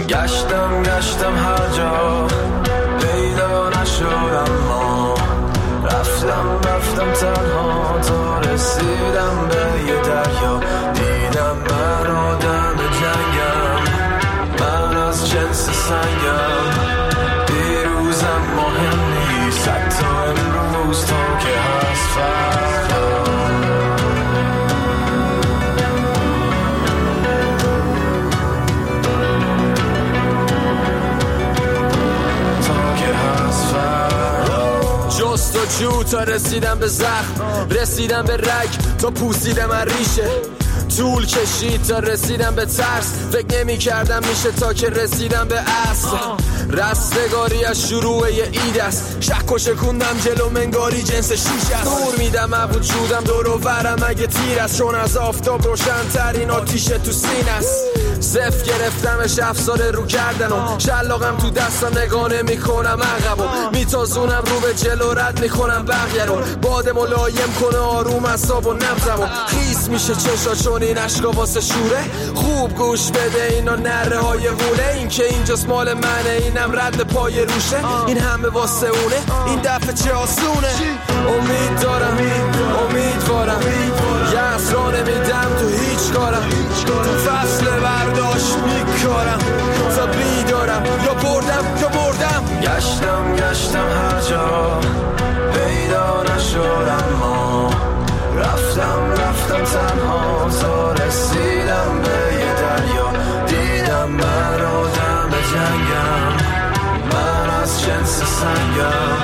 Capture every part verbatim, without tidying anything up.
گشتم گشتم هر جا پیدا نشد، اما رفتم رفتم تنها تا رسیدم به یه دریا. دیدم من آدم جنگم، من از جنس سنگم، دیروزم مهم نیست حتی امروز تا که هست فردا. جستجو تا رسیدم به زخم، رسیدم به رگ تا پوسیدم از ریشه، طول کشید تا رسیدم به ترس، فکر نمی کردم میشه تا که رسیدم به اصل. رستگاری از شروع یه اید است، شک و شکوندم جلو منگاری جنس شیش است. دور میدم از وجودم دور و برم اگه تیر است، چون از آفتاب روشن ترین آتیشه تو سین است. صف گرفتمش افسار رو کردنم، شلاقم تو دستم نگاه نمی کنم عقبم، میتازونم رو به جلو رد میکنم بقیه رو، باد ملایم کنه آروم اعصاب و نبضمو. خیس میشه چشا چون این عشقا واسه شوره، خوب گوش بده اینا نره های غوله، این که اینجاست مال منه اینم رد پای روشه، این همه واسه اونه این دفعه چه آسونه. امید دارم امیدوارم یه اسرا نمیدم تو هیچ کارم، تو فصل برداشت میکارم تا بیدارم، یا بردم یا بردم. گشتم گشتم هر جا پیدا نشد، اما رفتم رفتم تنها تا رسیدم به یه دریا. دیدم من آدم جنگم، من از جنس سنگم،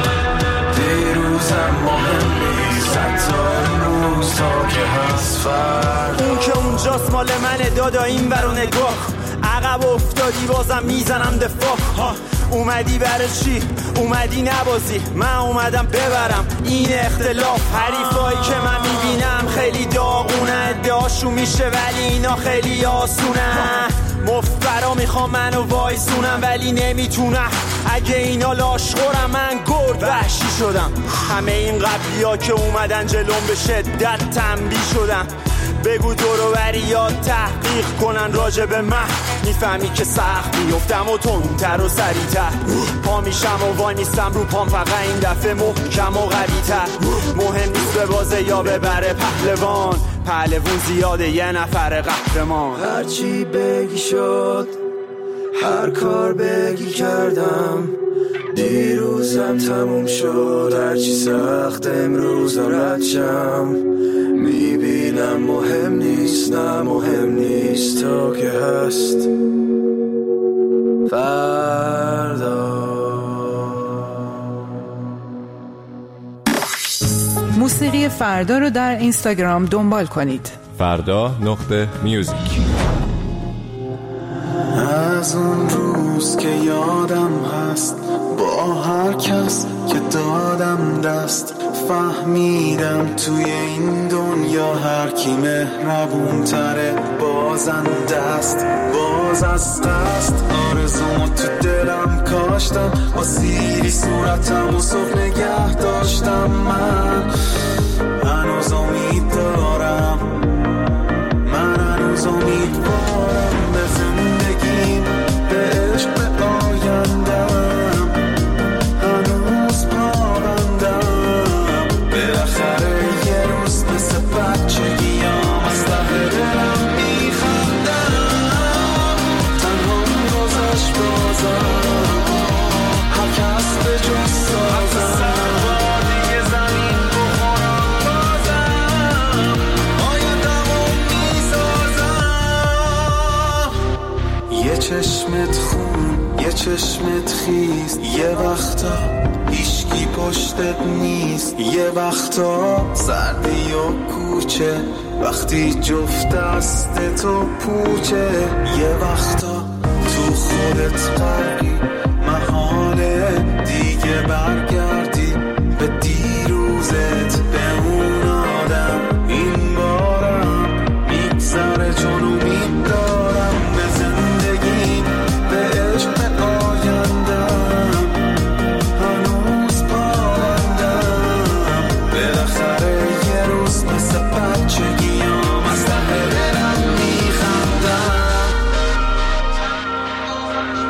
دیروزم مهم نیست حتی امروز تا که هست فردا. اون که اونجاست مال منه دادا، این برو نگاه، عقب افتادی بازم میزنم دفاع. اومدی برای چی؟ اومدی نبازی، من اومدم ببرم این اختلاف. حریفایی که من میبینم خیلی داغونه، ادعاشون میشه ولی اینا خیلی آسونه. مفبرا میخوام منو وایسونم ولی نمیتونم، اگه اینا لاشخورم من گرد وحشی شدم. همه این قبلی ها که اومدن جلوم به شدت تنبیه شدن، بگو دورو بری یا تحقیق کنن راجع به من، میفهمی که سخت بیفتم و تندتر و سریعتر، پا میشم و وای نیستم رو پام، فقط این دفعه محکم و قوی‌تر. مهم نیست به بازه یا ببره پهلوان، پهلوون زیاده یه نفر قهرمان. هرچی بگی شد، هر کار بگی کردم، دیروزم تموم شد. هرچی سخت امروز رد شم، میبینم مهم نیست، نه مهم نیست تا که هست فردا. موسیقی فردا رو در اینستاگرام دنبال کنید. فردا نقطه میوزیک. از اون روز که یادم هست، با هر کس که دادم دست، فهمیدم توی این دنیا هر کی مهربون تره بازنده است. باز از دست آرزومو تو دلم کاشتم، با سیری صورتم و صبح نگه داشتم. من هنوز امید دارم، من هنوز امیدوارم به زندگیم، به عشق، به آیندم، هنوز پابندم. بالاخره یه روز مثل بچگیام از ته دلم میخندم. تنها گذشت بازم، هر کس به جز سازم، دیگه زمین بخورم بازم، آیندمو میسازم. یه چشمت خون، یه چشمت خیز، یه وقتا هیچکی پشتت نیست، یه وقتا سردی و کوچه وقتی جفت دست تو پوچه، یه وقتا تو خودت غرقی، محاله دیگه برگردی به دیروزت، به اون آدم. این بارم میگذره چون امید دارم به زندگیم، به عشق، به آیندم، هنوز پابندم. بالاخره یه روز مثل بچگیام از ته دلم میخندم.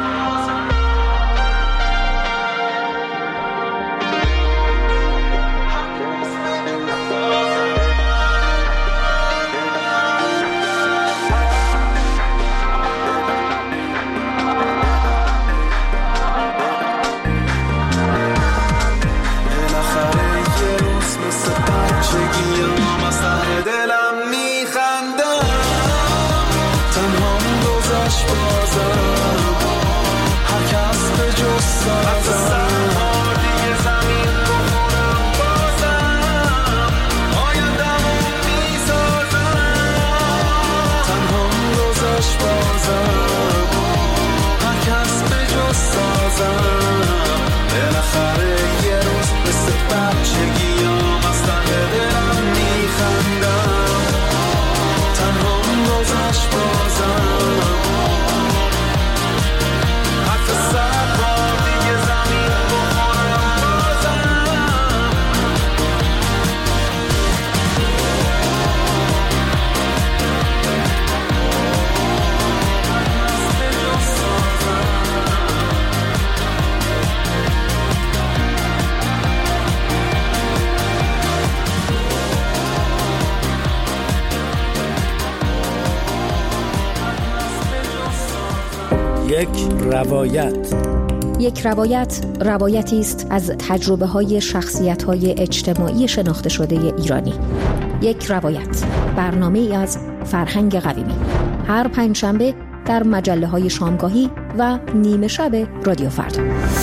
بازم هر کس به جز سازم بالاخره یه روز مثل بچگیام از ته دلم میخندم تنها گذشت بازم حتی سر بار دیگه زمین بخورم بازم یک روایت. یک روایت روایتی است از تجربه های شخصیت های اجتماعی شناخته شده ایرانی. یک روایت، برنامه ای از فرهنگ قویمی، هر پنجشنبه در مجله های شامگاهی و نیمه شب رادیو فردا.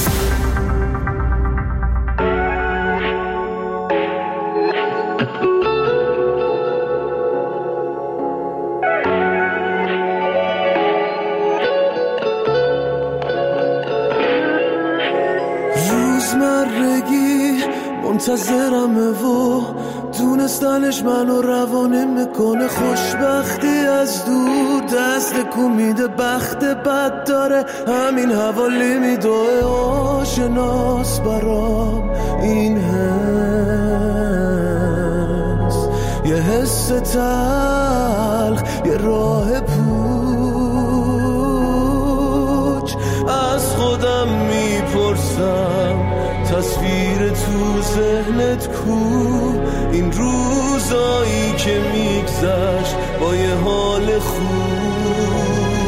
روزمرگی منتظرمه و دونستنش منو روانه میکنه خوشبختی از دور دست کو میده بخت بد داره همین حوالی میدوه آشناس برام این حس یه حس تلخ یه راه پوچ از خودم میپرسم تصویر تو ذهنت کو این روزایی که میگذشت با یه حال خوب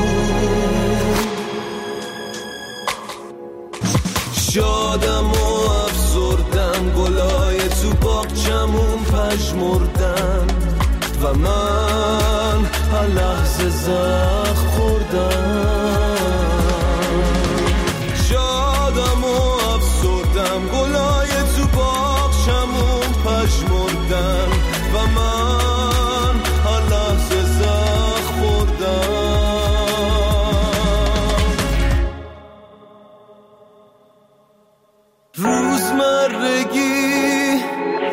شادم و افسردم گلای تو باغچمون پژمردن و من هر لحظه زخم خوردم شادم و افسردم گلای تو باغچمون پژمردن و من هر لحظه زخم خوردم روزمرگی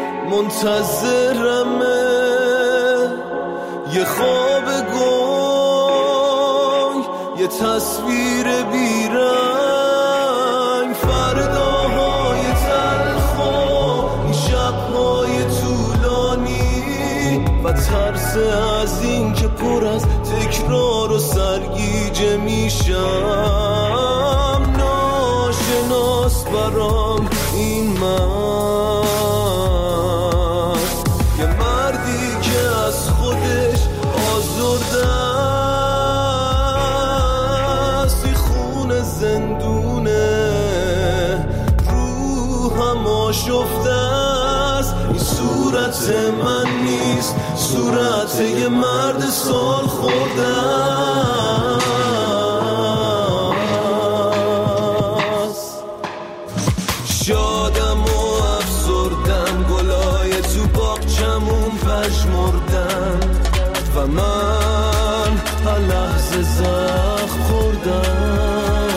منتظرمه یه خواب گنگ یه تصویر بیرنگ فرداهای تلخ و این شبهای طولانی و ترس از این که پر از تکرار و سرگیجه میشم ناشناس برام این من یه مردی که از خودش آزرده است این خون زندونه روحم آشفته است این صورت من نیست صورت یه مرد سال خورده است شادم و افسردم گلای تو باغچمون پژمردن و من هر لحظه زخم خوردم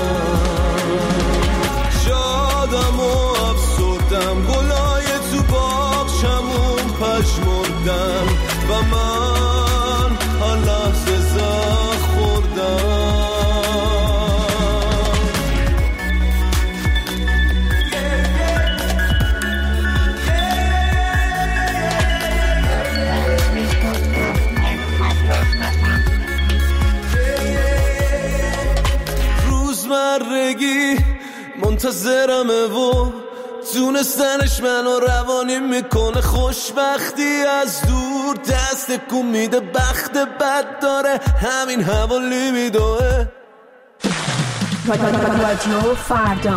شادم و افسردم گلای تو باغچمون پژمردن و من هر لحظه زخم خوردم روزمرگی منتظرمه و دونستنش منو روانی میکنه خوشبختی از دور دست کو میده بخت بد داره همین حوالی میدوه رادیو فردا.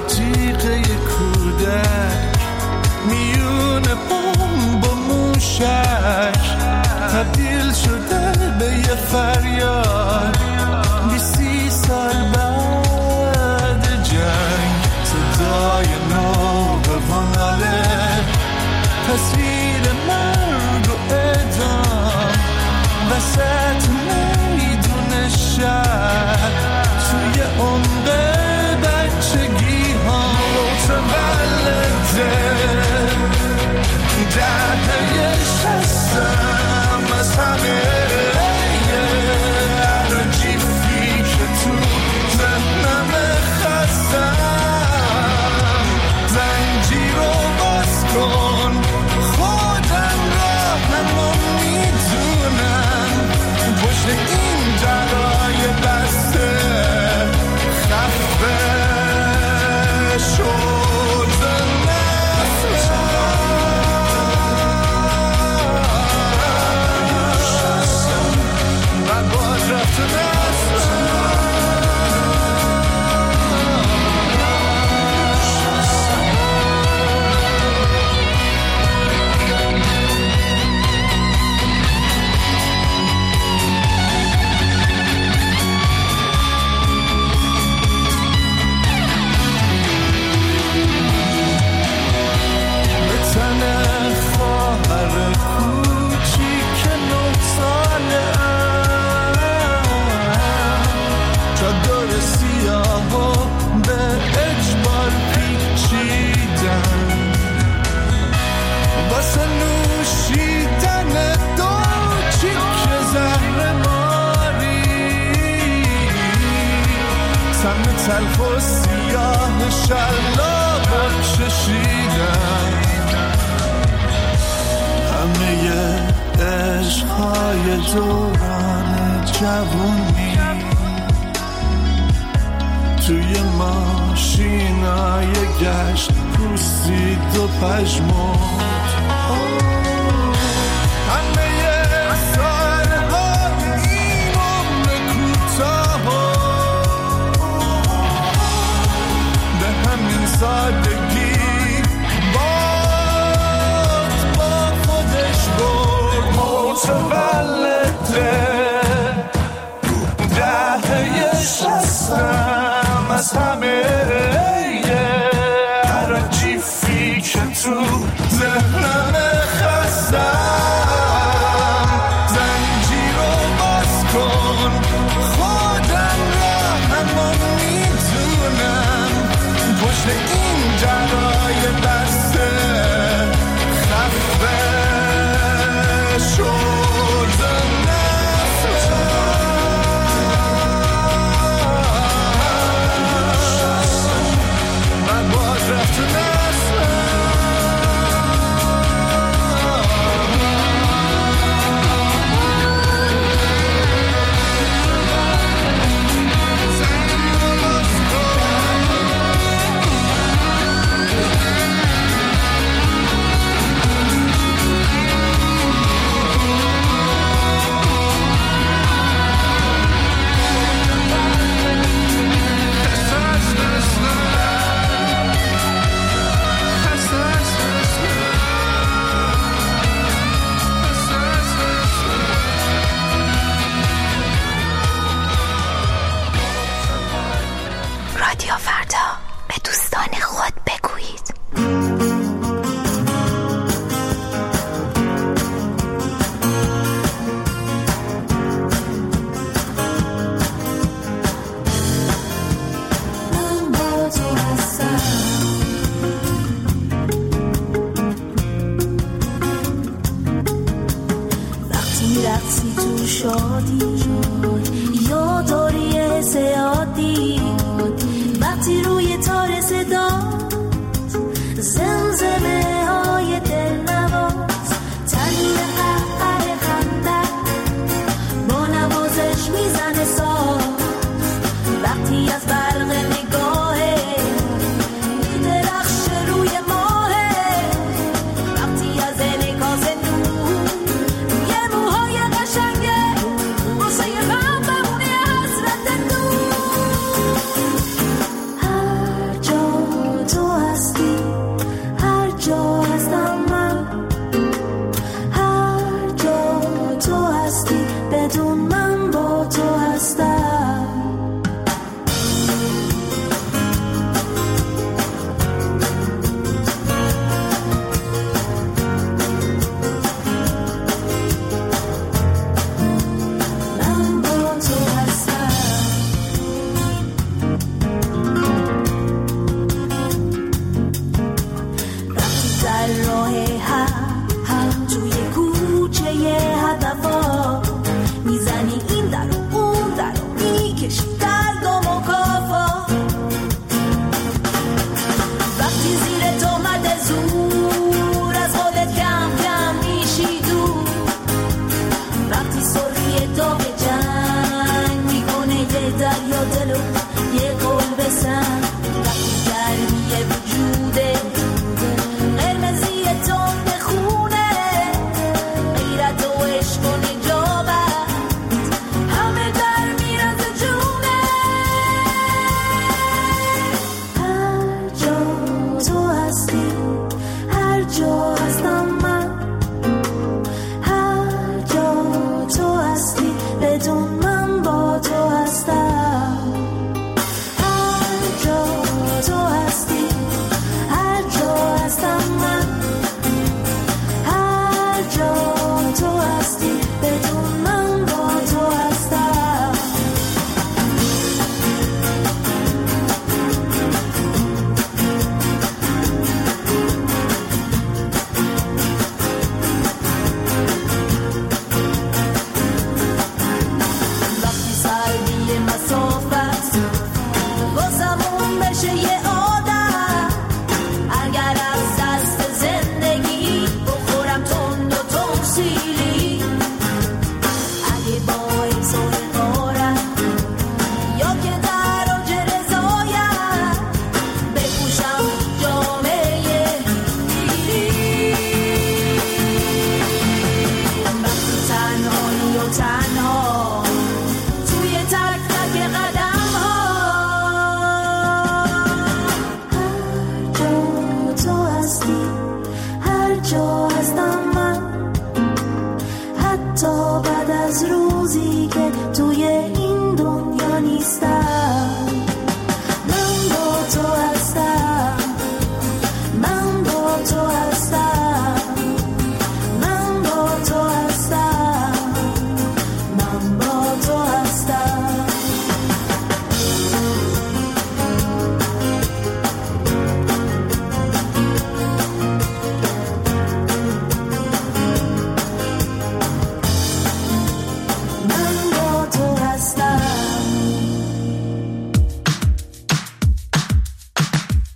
میونه پام با موشه تبدیل شده به یه فریاد. بیسی سال بعد جنگ صدای نو به واناله، تصویر مرگ و اعدام وسط میدون شهر، توی عمق بچگی ها متولده دهه شستم از همه عراجیفی که تو ذهنم خستم. زنجیر رو باز کن، خودم راهمو میدونم، پشت این درای بسته خفه شد نفسم. من باز رفتم تلخ و سیاه شلاق چشیدم. همه عشقهای دوران جوونی توی ماشینای گشت پوسید و پژمرد. سادگی باد با خودش برد. متولده دهه شستم از همه عراجیفی که تو ذهنم خستم. زنجیر رو باز کن، خودم راهمو میدونم، پشت این جرای بسته خفه شد نفسم. من باز رفتم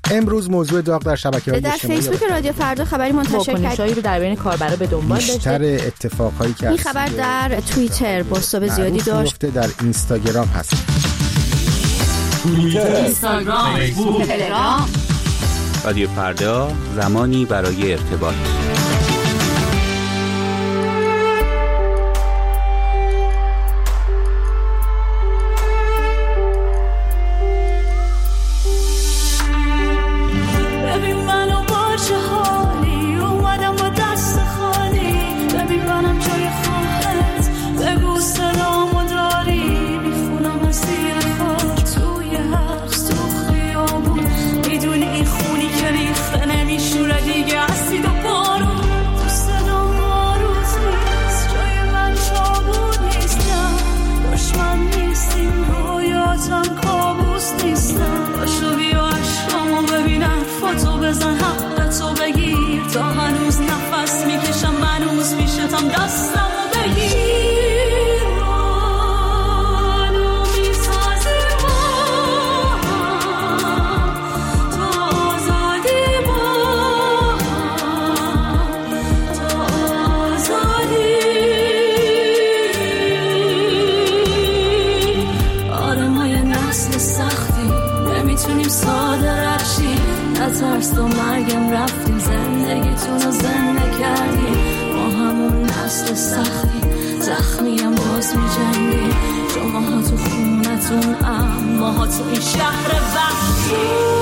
امروز موضوع داغ در شبکه‌های اجتماعی در فیسبوک رادیو فردا خبری منتشر کرد واکنشایی رو در بین کاربرا به دنبال داشته. بیشتر اتفاقایی که این خبر در توییتر بازتاب زیادی داشت. در اینستاگرام هست. توییتر، اینستاگرام، فیسبوک، تلگرام. رادیو فردا، زمانی برای ارتباط. ترس و مرگم رفتیم زندگیتون رو زنده کردیم ما همون نسل سختی زخمیم باز می جنگیم شما ها تو خونتون اما ها تو این شهر وقتی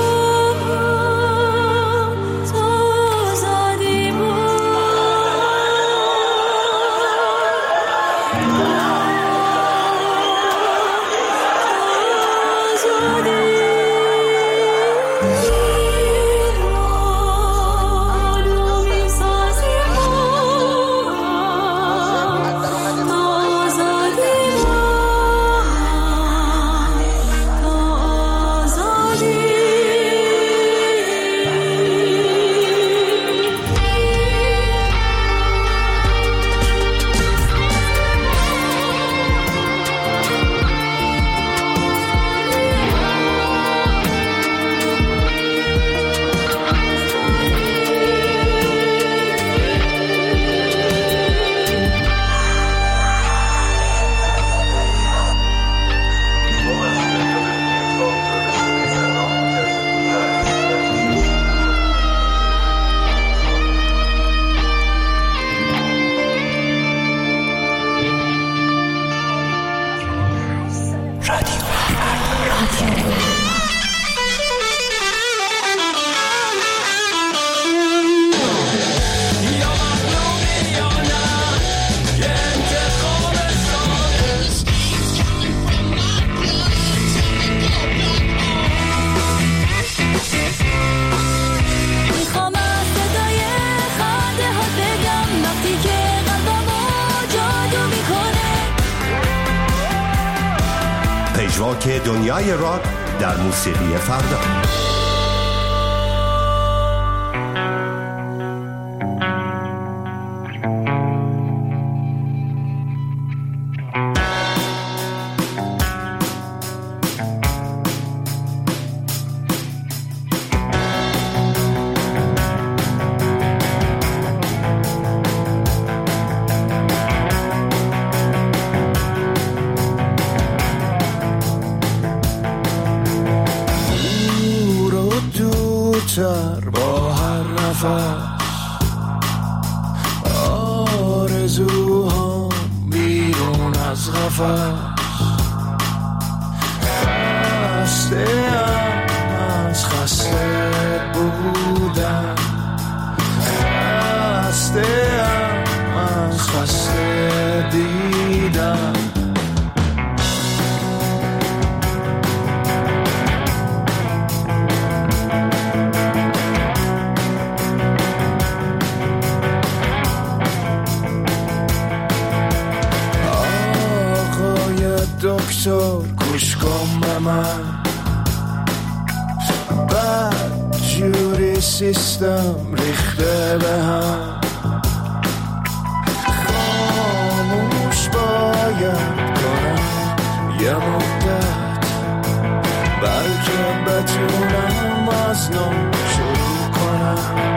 که دنیای راک در موسیقی فردا. با هر نفس آرزوها بیرون از قفس خسته ام از خسته بودن خسته ام از خسته دیدن دکتر گوش کن به من بد جوری سیستم ریخته به هم خاموش باید کنم یه مدت بلکه بتونم از نو شروع کنم.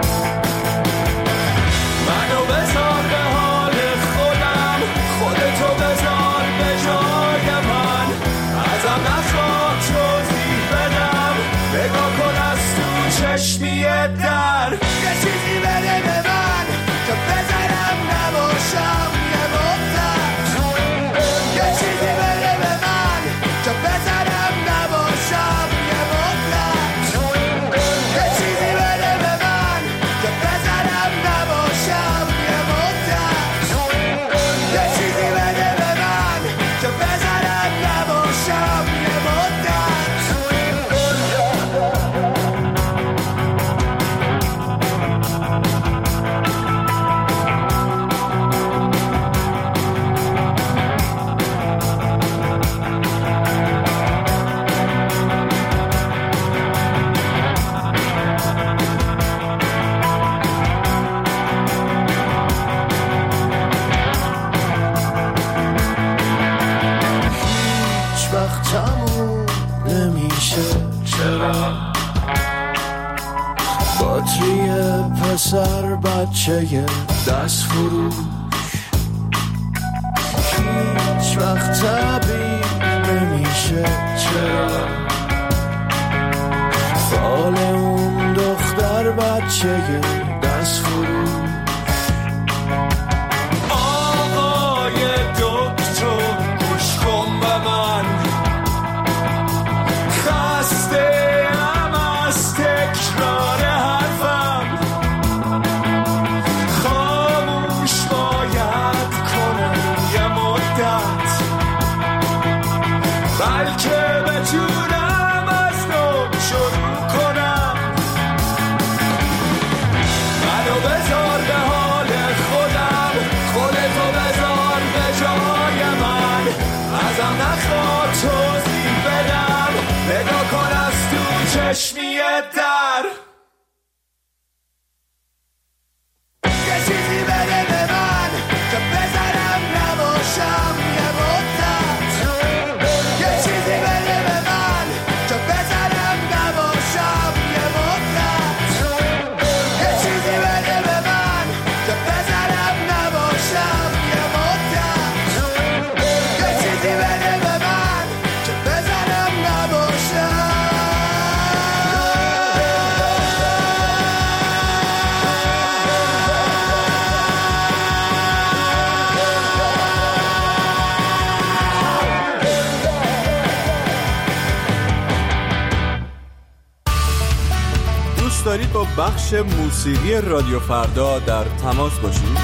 منو بذار به حال خودم، خودتو بذار به جای من، ازم نخواه توضیح بدم، نگاه کن از تو چشمی در. یه چیزی بده به من که بذارم نباشم یه مدت، یه چیزی بده به من که بذارم نباشم یه مدت، یه چیزی بده به من که بذارم نباشم یه مدت، یه چیزی بده به من که بذارم نباشم یه مدت. باتری پسر بچه دست فروش هیچ وقت طبیع نمیشه. چرا فال اون دختر بچه دست فروش. آقای دکتر گوش کن به من، خسته تکرار حرفم، خاموش باید کنم یه مدت، بلکه بتونم از نو شروع کنم. منو بذار به حال خودم، خودتو بذار به جای من، ازم نخواه توضیح بدم، نگاه کن از تو چشمی در. یه چیزی بده به من که بذارم نباشم یه مدت، یه چیزی بده به من که بذارم نباشم یه مدت، یه چیزی بده به من که بذارم نباشم یه مدت، یه چیزی بده به من که بذارم نباشم. دوست دارید با بخش موسیقی رادیو فردا در تماس باشید؟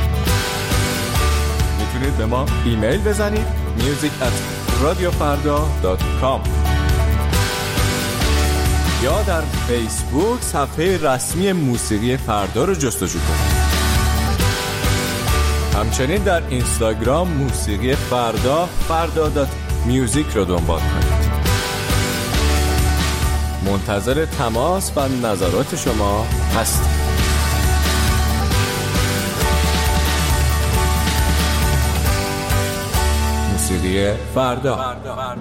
میتونید به ما ایمیل بزنید music at radiofarda dot com یا در فیسبوک صفحه رسمی موسیقی فردا رو جستجو کنید. همچنین در اینستاگرام موسیقی فردا فردا دات میوزیک رو دنبال کنید. منتظر تماس و نظرات شما هستیم. موسیقی فردا.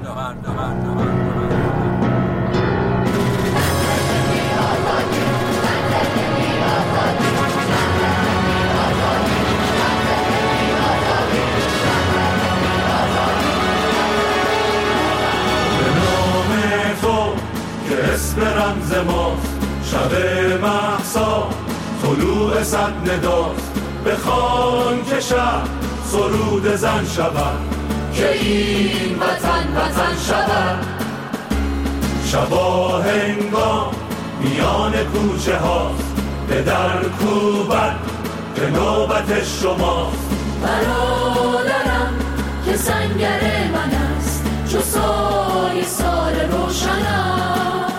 اسم رمز ماست شب مهسا طلوع صد نداست، بخوان که شب سرود زن شود، که این وطن وطن شود. شبا هنگام میان کوچه هاست، به در کوبت که نوبت شماست. برادرم که سنگر من است، چو سای سال روشن است.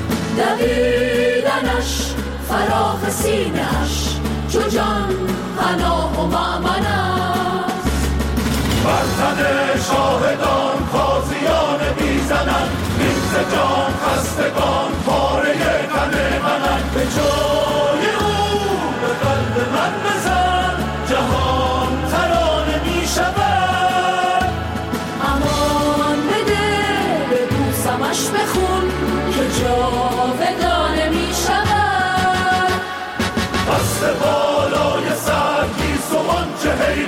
دویدنش فراخ سینه‌اش، چو جان پناه و مأمن است. بر تن شاهدان تازیان میزنند، نیز جان خستگان پاره تن منند. به جای او به قلب من بزن، جهان ترانه می شود. امان بده به بوسمش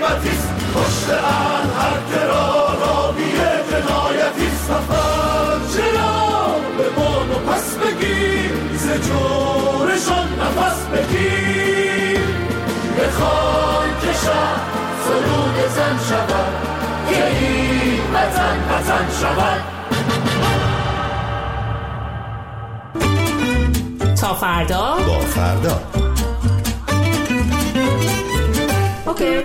غیبتیست، پشت هر کرا راوی جنایتیست. سفر چرا به بانو پس بگیر، ز جورشان نفس بگیر. بخوای که شب سرود زن شود، که این وطن وطن شود. تا فردا با فردا. اوکی.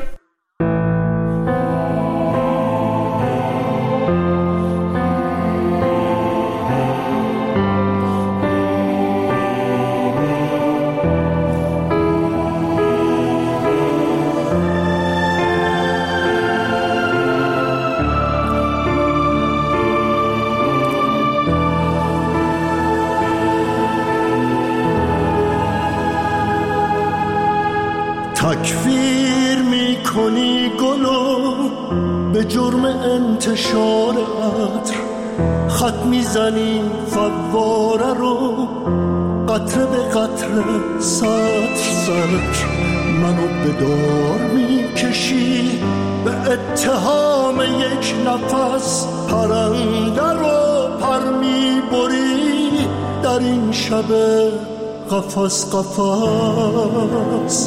تکفیر می کنی گلو به جرم انتشار عطر، خط میزنی فواره رو قطره به قطره سطر سطر. منو به دار میکشی به اتهام یک نفس، پرنده رو پر میبری در این شب قفس قفس.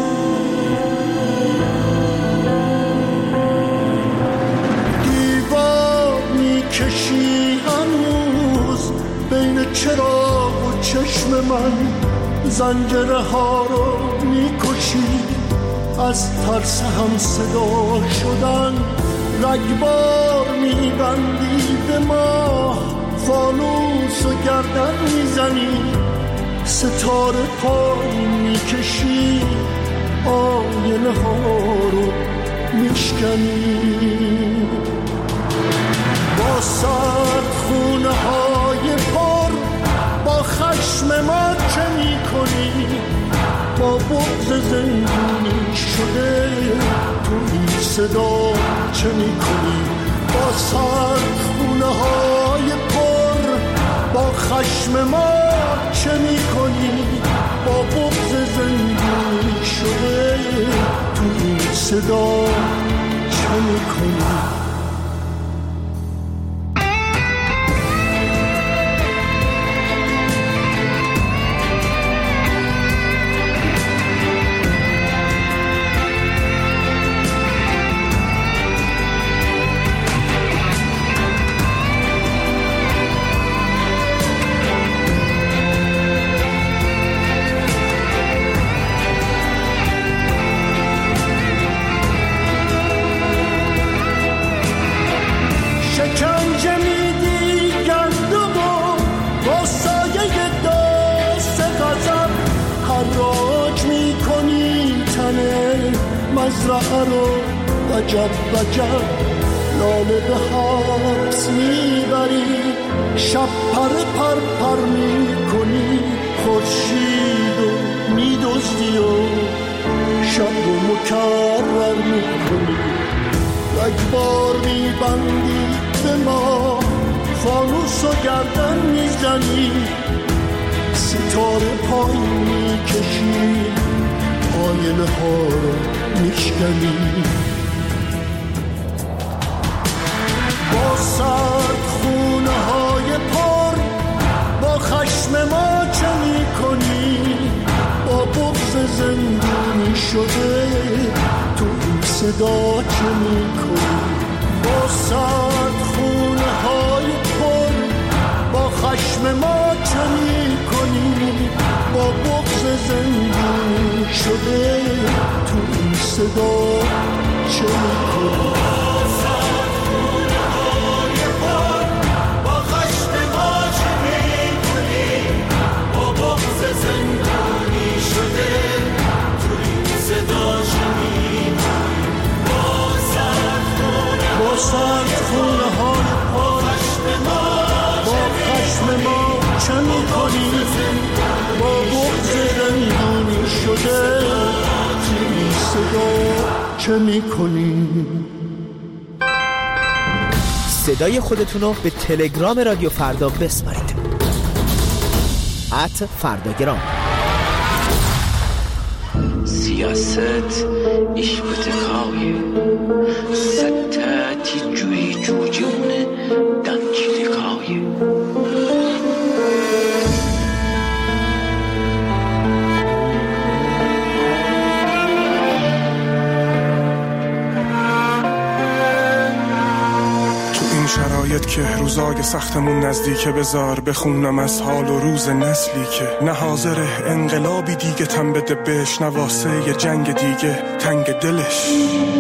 کشی هنوز بین چراغ و چشم من، زنجره ها رو میکشی از ترس هم صدا شدن. رگبار میبندی به ما، فانوس و گردن میزنی، ستاره پای میکشی، آینه ها رو میشکنی. با سرد خونه های پر، با خشم ما چه می کنی؟ با بغض زندونی شده تو این صدا چه می کنی؟ با سرد خونه های پر، با خشم ما چه می کنی؟ با بغض زندونی شده تو این صدا چه می کنی؟ مزرعه رو وجب وجب لاله به حبس میبری، شب پر پر پر میکنی، خورشید رو میدزدی و شب رو مکرر میکنی. رگبار میبندی به ما، فانوس و گردن میزنی، ستاره پای میکشی، آینه ها رو میشکنی. با سرد خونه های پر، با خشم ما چه میکنی؟ با بغض زندونی شده تو این صدا چه میکنی؟ با سرد خونه های پر، با خشم ما چه میکنی؟ با بغض زندونی شده تو این صدا چه میکنی؟ سرد خونه های پا با خشم ما چه میکنی؟ با بغض رنگونی شده این صدا چه میکنی؟ صدای خودتونو به تلگرام رادیو فردا بسپارید. ات فرداگرام. سیاست ایش بوده کام خدای ستتی جوی جوجونه دنکی دکای شرایط که روزای سختمون نزدیکه بذار بخونم از حال و روز نسلی که نه حاضر انقلابی دیگه تن بده بهش، نه واسه یه جنگ دیگه تنگ دلش،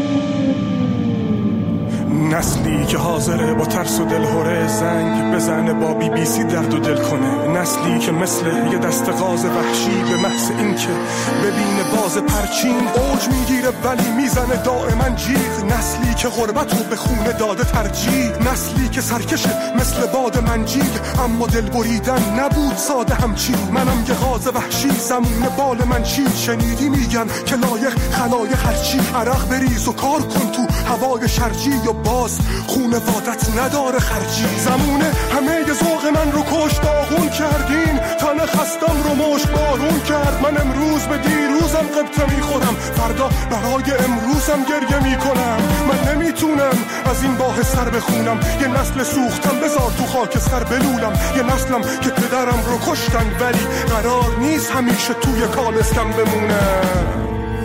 نسلی که حاضره با ترس و دلهوره زنگ بزنه با بی بی سی درد و دل کنه، نسلی که مثل یه دست غاز وحشی به محض این که ببینه باز پرچین اوج میگیره ولی میزنه دائما جیغ، نسلی که غربت رو به خونه داده ترجیح، نسلی که سرکشه مثل باد منجیل اما دل بریدن نبود ساده همچین، منم یه غاز وحشی زمون بال من چی، شنیدی میگن که لایق خلایق هرچی، عرق بریز و کار کن تو هوای شرجی یا باز خونه وادت نداره خرجی، زمونه همه ذوق من رو کش داغون کردین، تن خستم رو مشت بارون کرد، من امروز به دیروزم قبطه میخورم، فردا برای امروزم گریه میکنم، من نمیتونم از این باه سر بخونم، یه نسل سوختم بذار تو خاک سر بلولم، یه نسلم که پدرم رو کشتن ولی قرار نیست همیشه توی کالسکم بمونم.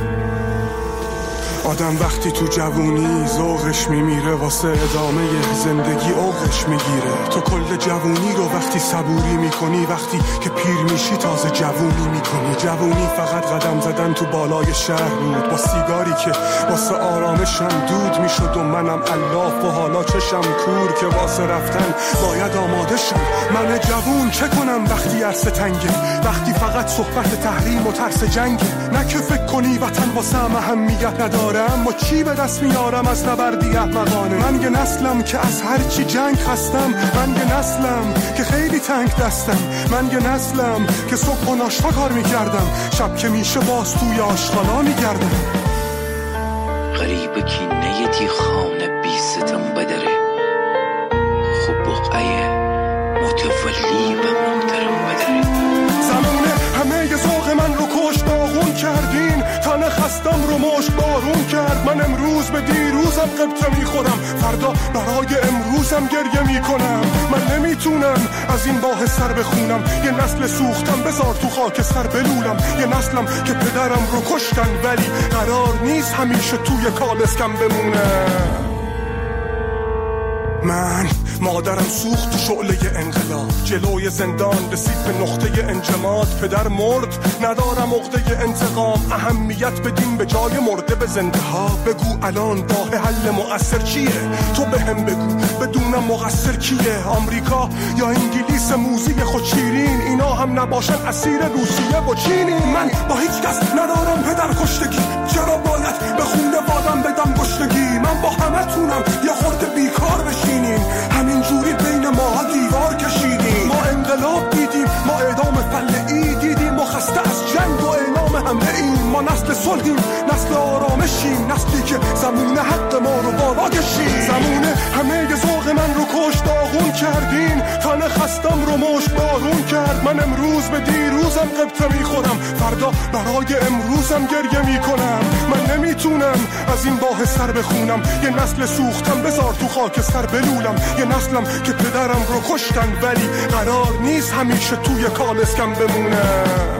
آدم وقتی تو جوونی ذوقش میمیره واسه ادامه زندگی اوقش میگیره، تو کل جوونی رو وقتی صبوری میکنی، وقتی که پیر میشی تازه جوونی میکنی، جوونی فقط قدم زدن تو بالای شهر بود با سیگاری که واسه آرامشم دود میشد و منم الاف و حالا چشم کور که واسه رفتن باید آماده شم، من جوون چه کنم وقتی عرصه تنگه، وقتی فقط صحبت تحریم و ترس جنگه، نه که فکر کنی وطن واسه اهمیت نداره اما چی به دست میارم از نبردی احمقانه، من یه نسلم که از هر چی جنگ هستم، من یه نسلم که خیلی تنگ دستم، من یه نسلم که صبح و ناشتا کار میکردم، شب که میشه باز توی آشغالا میگردم. غریب کینه تی خانه بی ستم بدره، خوب بقعه متولی به محترم بدره، زمونه همه ی ذوق من رو کش داغون کردین، تن خستم رو مشت بارون کرد، من امروز به دیروزم قبطه میخورم، فردا برای امروزم گریه میکنم، من نمیتونم از این باه سر بخونم، یه نسل سوختم بذار تو خاک سر بلولم، یه نسلم که پدرم رو کشتن ولی قرار نیست همیشه توی کالسکم بمونم. من مادرم سوخت تو شعله انقلاب، جلوی زندان رسید به نقطه انجماد، پدر مرد ندارم عقده انتقام، اهمیت بدین به جای مرده به زنده ها، بگو الان راه حل مؤثر چیه، تو به هم بگو بدونم مقصر کیه، آمریکا یا انگلیس موزی خود شیرین، اینا هم نباشن اسیر روسیه و چینی، من با هیچ کس ندارم پدر کشتگی، چرا باید به خونه وادم بدم گشتگی، من با همه تونم یه خورده بیکار بشینیم، همین جوری بین ما دیوار کشیدیم، ما انقلاب دیدیم، ما اعدام فلعی دیدیم، ما خسته از جنگ و اعلام حمله ایم، ما نسل صلحیم، نسل آرامشیم، نسلی که زمونه حق ما رو بالا کشید، زمونه همه ی ذوق من رو کش داغون کردین، تن خستم رو مشت بارون کرد، من امروز به دیروزم قبطه میخورم، فردا برای امروزم گریه میکنم، من نمیتونم از این باه سر بخونم، یه نسل سوختم بذار تو خاک سر بلولم، یه نسلم که پدرم رو کشتن ولی قرار نیست همیشه توی کالسکم بمونم.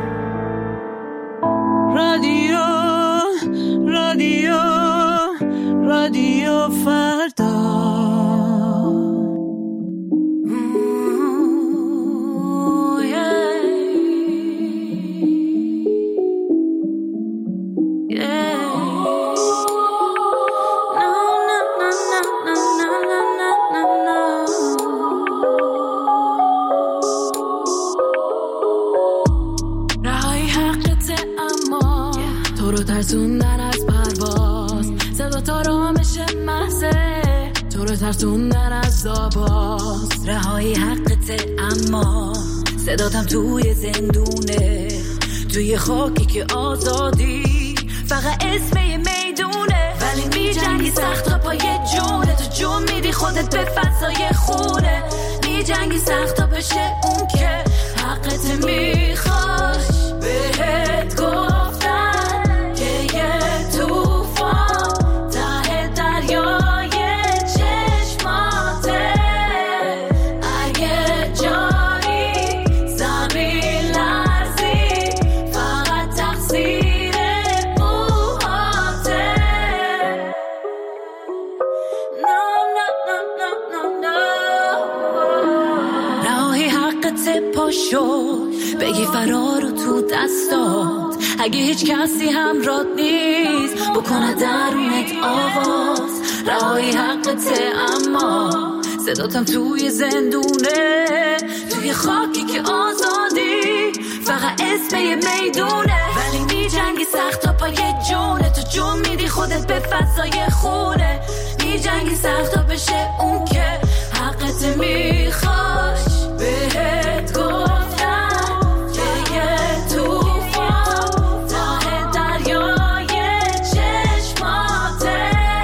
رادیو رادیو رادیو فردا ترسوندن از پرواز، صدا تا رامش محضه تو رو ترسوندن از زاباز، رهایی حقته اما صداتم توی زندونه، توی خاکی که آزادی فقط اسم یه میدونه، ولی می جنگی سخت تا پای جونه، تو جون میدی خودت به فضای خونه، می جنگی سخت تا بشه اون که حقت میخواش، بهت گفتن که یه توفان پاشو بگی فرارو تو دستات. اگه هیچ کسی همراهت نیست بکنه درونت آواز. رهایی حقته اما صداتم توی زندونه، توی خاکی که آزادی فقط اسم یه میدونه. ولی می جنگی سخت تا پای جونه، تو جون میدی خودت به فضای خونه. می جنگی سخت تا بشه اون که حقت میخواش. بهت گفتم که یه توفان ته دریای چشماته.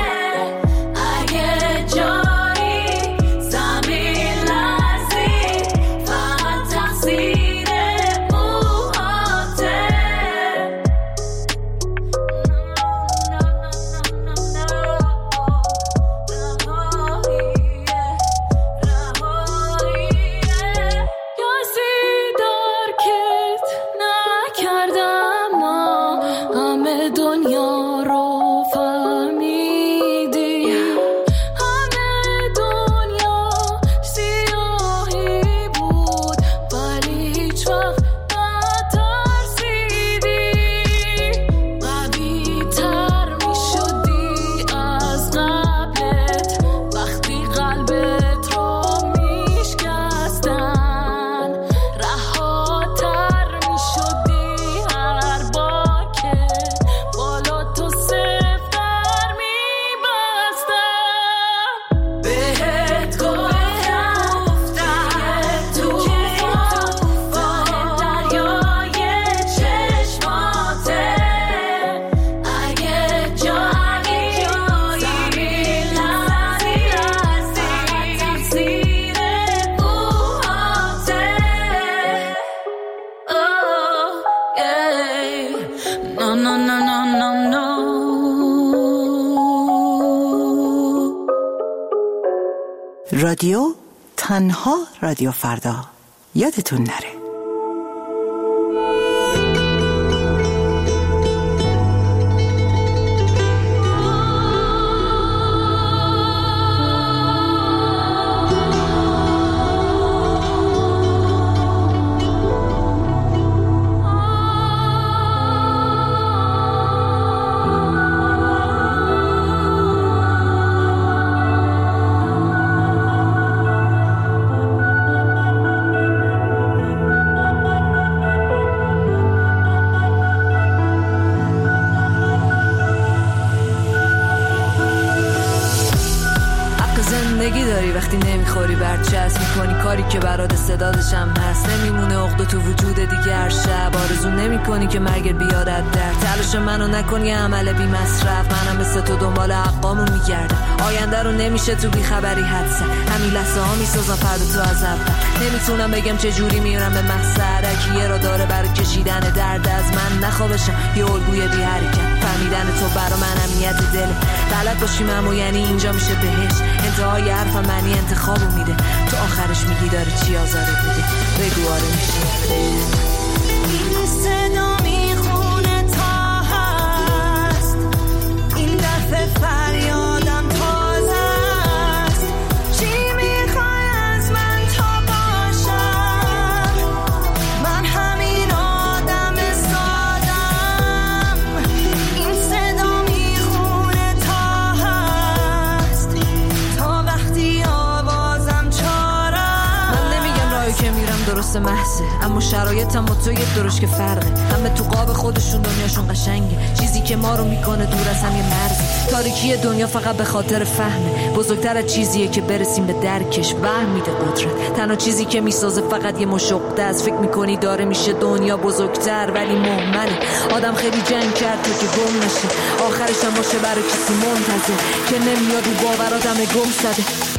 اگه جایی زمین لرزی فقط تقصیر موهاته. رادیو تنها رادیو فردا، یادتون نره. وقتی نمیخوری برچسب میکنی کاری که برات صدادش هم هست. نمیمونه عقده تو وجود دیگر شب. آرزو نمیکنی که مرگ بیارد در. تلاش منو نکنی عمل بی مصرف. منم مثل تو دنبال حقامون میگردم. آینده رو نمیشه تو بی خبری حدسه. همین لحظه ها میسازم فردا تو از اول. نمیتونم بگم چه جوری میرم به محضر. اگه را داره برای کشیدن درد از من نخوابشم یه الگوی بی حرکت. فهمیدن تو برا من امنیت دله. بلد باشیم اما یعنی اینجا میشه بهش. انتهای حرفم معنی انتخابو میده. تو آخرش میگی داره چی آزاره بوده. بگو آره میشه. این صدا میخونه تا هست. این دفعه فریادم تازه است. چی میخوای از من تا باشم؟ من همین آدم سادم. این صدا میخونه تا هست. تا وقتی آوازم چارم. من نمیگم راهی که میرم درست محضه، اما شرایطم با تو یه درش که فرقه. همه تو قاب خودشون دنیاشون قشنگه. چیزی که ما رو میکنه دور از هم یه مرز. تاریکی دنیا فقط به خاطر فهمه. بزرگتر از چیزیه که برسیم به درکش. وهم میده قدرت. تنها چیزی که میسازه فقط یه مشقه است. فکر میکنی داره میشه دنیا بزرگتر ولی مهمله. آدم خیلی جنگ کرد تو که گم نشه. آخرش هم باشه برای کسی منتظر که نمیاد رو باورات همه گم زده.